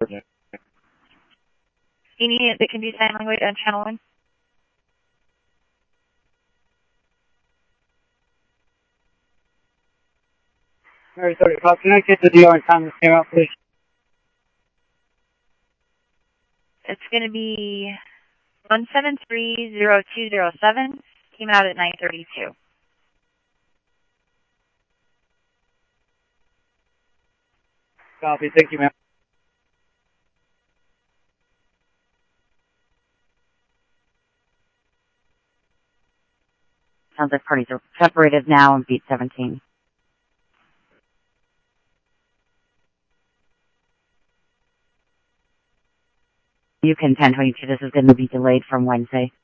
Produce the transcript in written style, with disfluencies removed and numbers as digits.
Any unit that can do sign language on channel 1. Mary 35, can I get the DR and time this came out, please? It's going to be 1730207. Came out at 9:32. Copy, thank you, ma'am. Sounds like parties are separated now in beat 17. You can 1022, this is going to be delayed from Wednesday.